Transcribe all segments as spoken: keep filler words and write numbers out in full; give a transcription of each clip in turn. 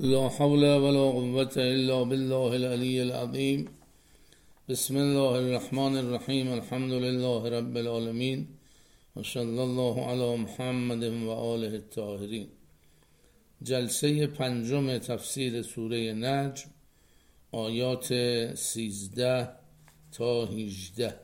لا حول ولا قوة إلا بالله العلي العظيم. بسم الله الرحمن الرحیم. الحمد لله رب العالمین و صلی الله علی محمد و آله الطاهرین. جلسه پنجم تفسیر سوره نجم، آیات سیزده تا هجده.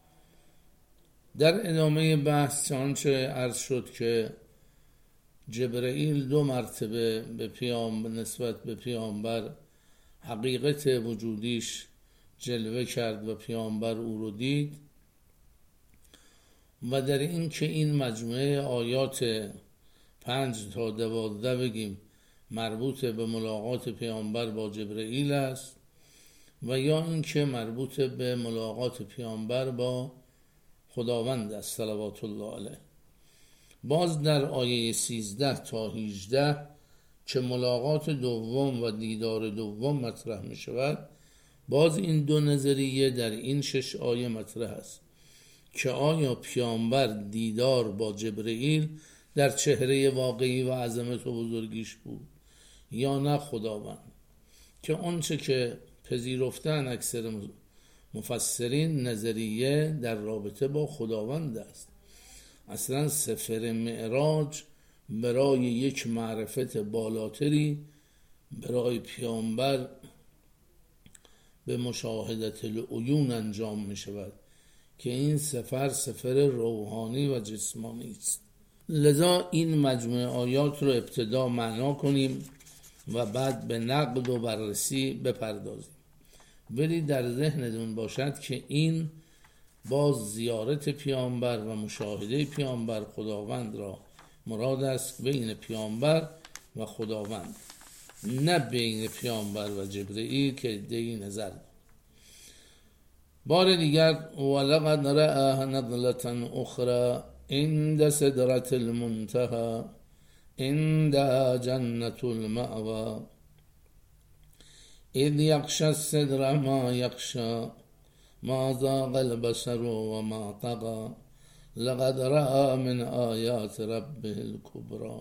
در ادامه بحث آنچه عرض شد که جبرئیل دو مرتبه به پیامبر نسبت به پیامبر حقیقت وجودیش جلوه کرد و پیامبر او رو دید، و در این که این مجموعه آیات پنج تا دوازده بگیم مربوط به ملاقات پیامبر با جبرئیل است، و یا این که مربوط به ملاقات پیامبر با خداوند است صلوات الله علیه. باز در آیه سیزده تا هجده که ملاقات دوم و دیدار دوم مطرح می شود، باز این دو نظریه در این شش آیه مطرح است که آیا پیامبر دیدار با جبرئیل در چهره واقعی و عظمت و بزرگیش بود یا نه خداوند، که آنچه که پذیرفتن اکثر مفسرین نظریه در رابطه با خداوند است. اصلا سفر معراج برای یک معرفت بالاتری برای پیامبر به مشاهدت العیون انجام می شود که این سفر سفر روحانی و جسمانی است. لذا این مجموعه آیات رو ابتدا معنا کنیم و بعد به نقد و بررسی بپردازیم. ولی در ذهنتون باشد که این باز زیارت پیامبر و مشاهده پیامبر خداوند را مراد است، بین پیامبر و خداوند، نه بین پیامبر و جبرئیل که دی نظر. بار دیگر ولقد رآه نظلة اخرى عند سدرة المنتهى عندها جنة المأوى اذ یغشی السدر ما یغشی ما زاغ البصر و ما طغى لقد رأى من آیات ربه الکبری.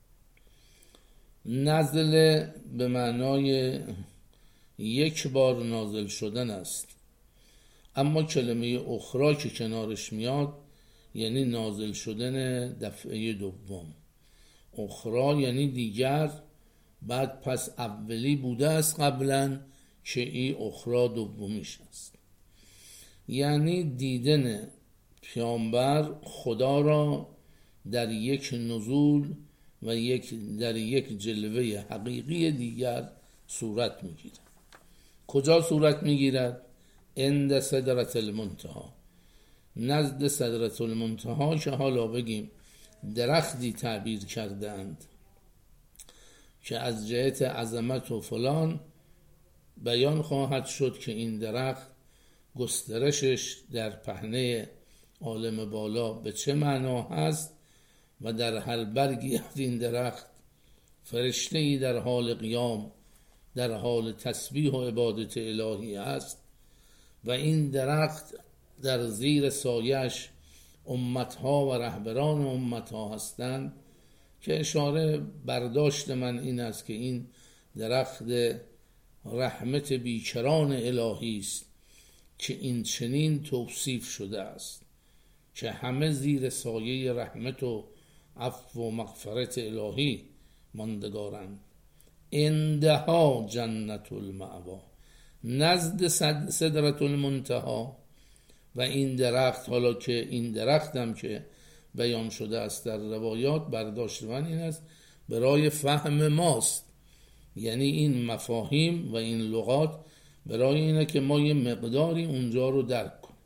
نزل به معنای یک بار نازل شدن است، اما کلمه اخرى که کنارش میاد یعنی نازل شدن دفعه دوم. اخرى یعنی دیگر، بعد پس اولی بوده است قبلا که این اخرى دومیش است. یعنی دیدن پیامبر خدا را در یک نزول و یک در یک جلوه حقیقی دیگر صورت میگیرد. کجا صورت میگیرد؟ عند سدرة المنتهى، نزد سدرة المنتهى، که حالا بگیم درختی تعبیر کردند که از جهت عظمت و فلان بیان خواهد شد که این درخت گسترشش در پهنه عالم بالا به چه معنا هست، و در هر برگی از این درخت فرشته‌ای در حال قیام در حال تسبیح و عبادت الهی است، و این درخت در زیر سایش امتها و رهبران امتها هستند، که اشاره برداشت من این است که این درخت رحمت بیکران الهی است که این چنین توصیف شده است که همه زیر سایه رحمت و عفو و مغفرت الهی ماندگارند. عندها جنت المأوی، نزد سدرة المنتهى. و این درخت، حالا که این درخت هم که بیان شده است در روایات، برداشت من این است برای فهم ماست، یعنی این مفاهیم و این لغات برای اینه که ما یه مقداری اونجا رو درک کنیم.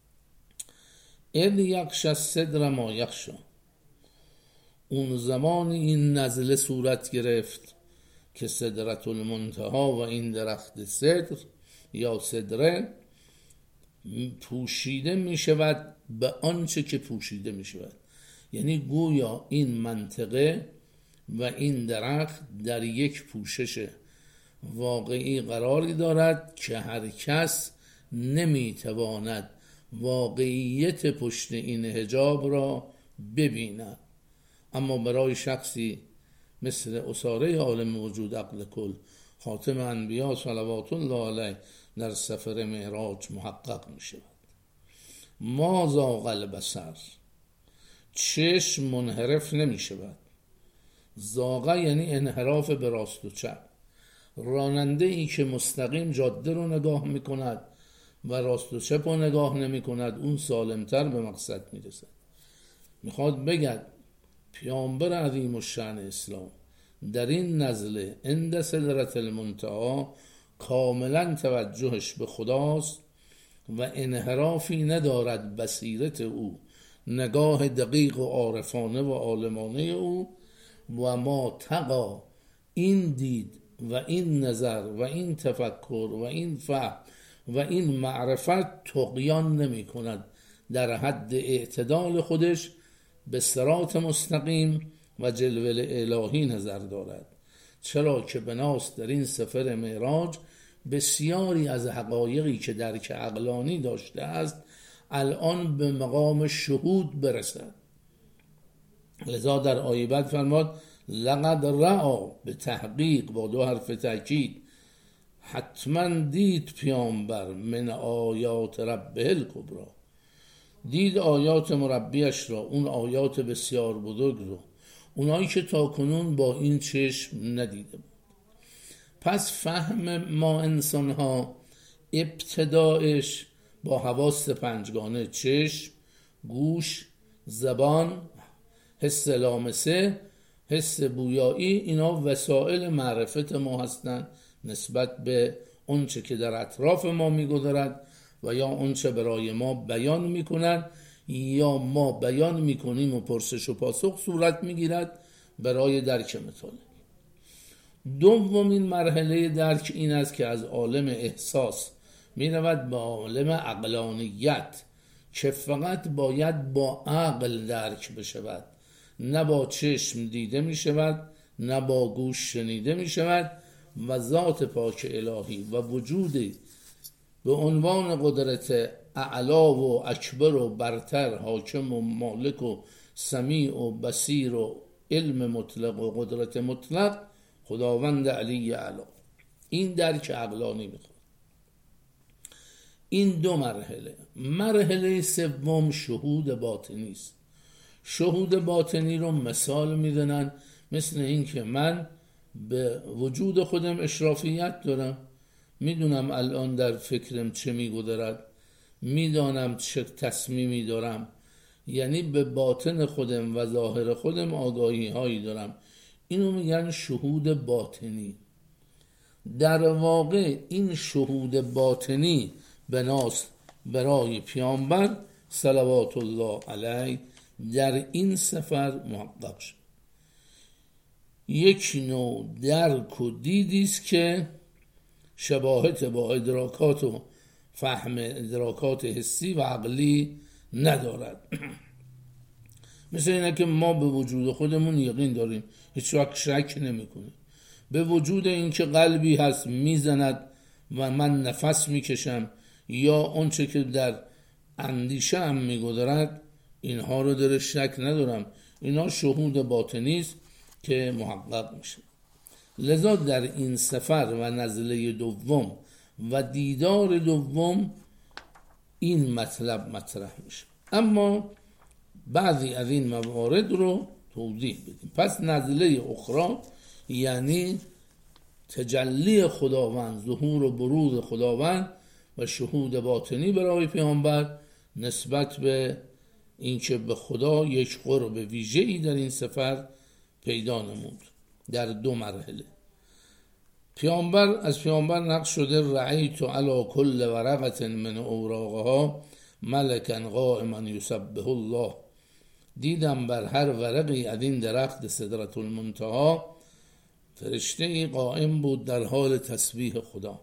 اذ یغشی السدر ما یغشی، اون زمان این نزله صورت گرفت که سدرة المنتهى و این درخت سدر یا سدره پوشیده می شود به آنچه که پوشیده می شود. یعنی گویا این منطقه و این درخت در یک پوشش واقعی قراری دارد که هر کس نمی تواند واقعیت پشت این حجاب را ببیند، اما برای شخصی مثل اساره عالم وجود عقل کل خاتم انبیا صلوات الله علیه در سفر معراج محقق می شود. ما زاغ البصر، چشم منحرف نمی شود. زاغه یعنی انحراف به راست و چپ. راننده ای که مستقیم جاده رو نگاه می کند و راست و چپ رو نگاه نمی کند اون سالمتر به مقصد می رسد. میخواد بگد پیامبر عظیم الشأن اسلام در این نزله عند سدرة المنتهی کاملا توجهش به خداست و انحرافی ندارد بصیرت او، نگاه دقیق و عارفانه و عالمانه او. و ما تقا، این دید و این نظر و این تفکر و این فهم و این معرفت طغیان نمی کند، در حد اعتدال خودش به صراط مستقیم و جلوه الهی نظر دارد. چرا که بناست در این سفر معراج بسیاری از حقایقی که درک عقلانی داشته است الان به مقام شهود برسد. لذا در آیه بعد فرماد لقد رأى، به تحقیق با دو حرف تاکید، حتما دید پیامبر من آیات ربه الکبری، دید آیات مربیش را، اون آیات بسیار بزرگ رو، اونایی که تا کنون با این چشم ندیده بود. پس فهم ما انسان ها ابتدایش با حواس پنجگانه، چشم، گوش، زبان، حس لامسه، حس بویایی، اینا وسایل معرفت ما هستند نسبت به اونچه که در اطراف ما میگذرد و یا اونچه برای ما بیان میکنند یا ما بیان میکنیم و پرسش و پاسخ صورت میگیرد برای درک مطالب. دومین مرحله درک این است که از عالم احساس میرود به عالم عقلانیت که فقط باید با عقل درک بشود، نه با چشم دیده می شود، نه با گوش شنیده می شود. و ذات پاک الهی و وجودی به عنوان قدرت اعلا و اکبر و برتر، حاکم و مالک و سمیع و بصیر و علم مطلق و قدرت مطلق، خداوند علی اعلی. این درک عقلانی میخواد. این دو مرحله. مرحله سوم شهود باطنی است. شهود باطنی رو مثال میدونن مثل این که من به وجود خودم اشرافیت دارم، میدونم الان در فکرم چه میگذرد، میدانم چه تصمیمی دارم، یعنی به باطن خودم و ظاهر خودم آگاهی هایی دارم. اینو میگن شهود باطنی. در واقع این شهود باطنی بناست برای پیامبر صلوات الله علیه در این سفر محقق شد. یک نوع درک و دیدیست که شباهت با ادراکات و فهم ادراکات حسی و عقلی ندارد. مثل اینه که ما به وجود خودمون یقین داریم، هیچ وقت شک نمی کنیم. به وجود این که قلبی هست میزند و من نفس میکشم یا اونچه که در اندیشه هم میگذرد، اینها رو در شک ندارم. اینا شهود باطنی است که محقق میشه. لذا در این سفر و نزله دوم و دیدار دوم این مطلب مطرح میشه. اما بعضی از این موارد رو توضیح بدیم. پس نزله اخرى یعنی تجلی خداوند، ظهور و بروز خداوند و شهود باطنی برای پیامبر نسبت به اینکه به خدا یک قرب ویژه‌ای در این سفر پیدا نمود در دو مرحله. پیامبر از پیامبر نقل شده رأیت علی کل ورقة من اوراقها ملکا قائما یسبح الله، دیدم بر هر ورقی از این درخت سدرة المنتهی فرشته قائم بود در حال تسبیح خدا.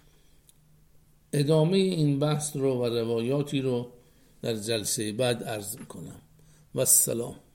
ادامه این بحث رو و روایاتی رو در جلسه بعد عرض میکنم. و السلام.